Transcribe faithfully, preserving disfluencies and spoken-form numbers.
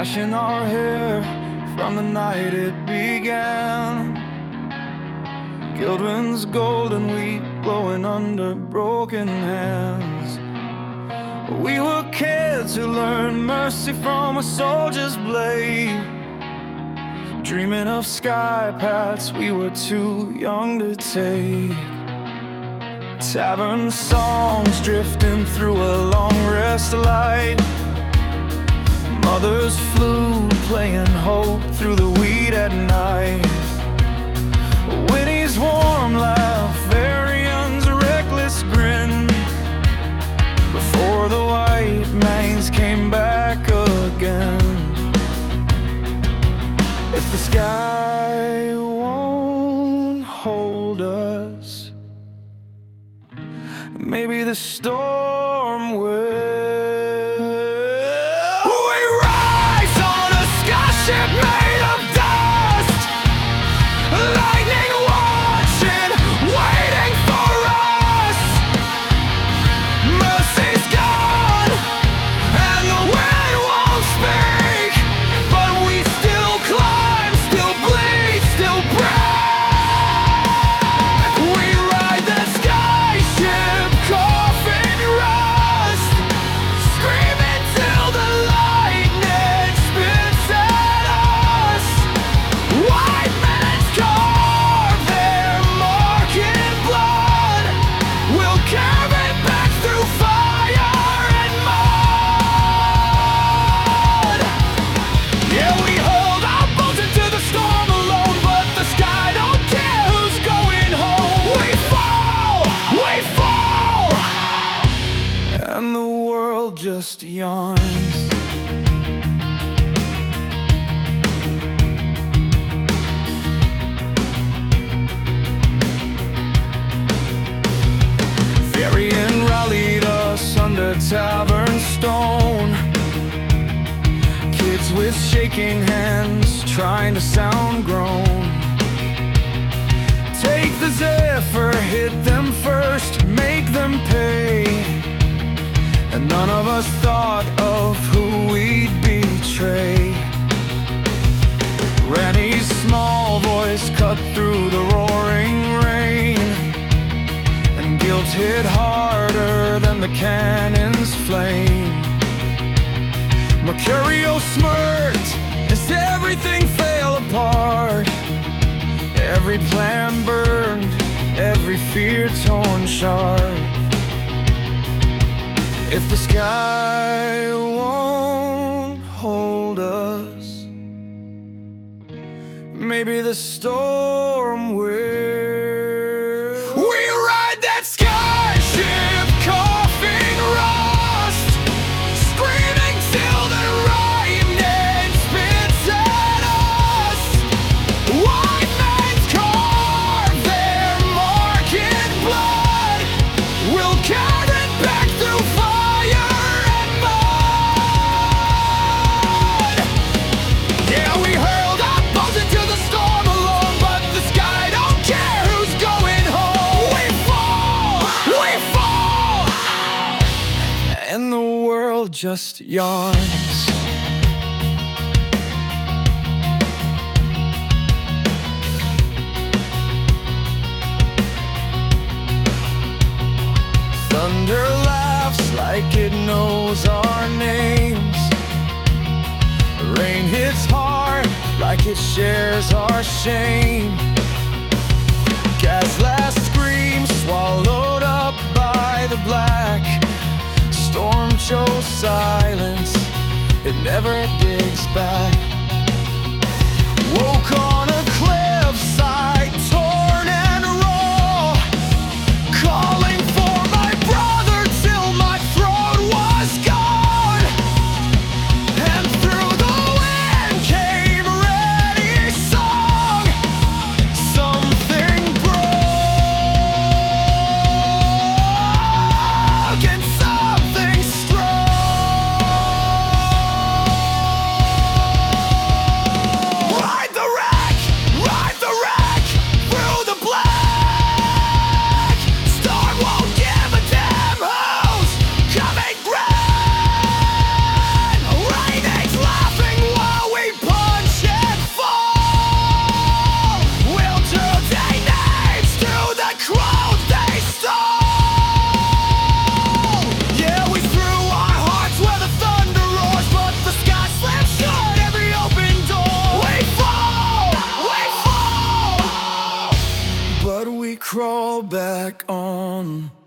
flashing our hair from the night it began. Gildrun's golden wheat blowing under broken hands. We were kids who learned mercy from a soldier's blade, dreaming of sky paths we were too young to take. Tavern songs drifting through a long rest light, mother's flute playing hope through the weed at night. Winnie's warm laugh, Arian's reckless grin, before the white manes came back again. If the sky won't hold us, maybe the storm will. We rise on a skyship made of dust, lightning watching, waiting for us. Mercy's gone, and the wind won't speak, but we still climb, still bleed, still break. We ride the skyship, coughing rust, screaming till the lightning spits at us. White men's carve their mark in blood, we'll carve it back through fire and mud. Yeah, we hold our boats into the storm alone, but the sky don't care who's going home. We fall, we fall, and the world just yawns. Varian rallied us under Tavern Stone, kids with shaking hands trying to sound grown. Take the Zephyr, hit them first, make them pay. And none of us thought of who we'd betray. Rennie's small voice cut through the roaring rain, and guilt hit harder than the cannon's flame. Mercurio smirked as everything fell apart. Every plan burned, every fear torn sharp. If the sky won't hold us, maybe the storm will. We ride that skyship, coughing rust, screaming till the lightning spits at us. White men's carve their mark in blood, we'll carve it back through fire and mud. Yeah, we hurled our boats into the storm alone, but the sky don't care who's going home. We fall, we fall, and the world just yawns. Thunder laughs like it knows our names. Rain hits hard like it shares our shame. Gas last scream swallowed up by the black. Storm chose silence, it never digs back. Woke on a cliffside, torn and raw, calling for my brother till my throat was gone. And through the wind came Reddy's song, something broke and something strong. crown they stole. Yeah, we threw our hearts where the thunder roars, but the sky slams shut every open door. We fall, we fall, but we crawl back on.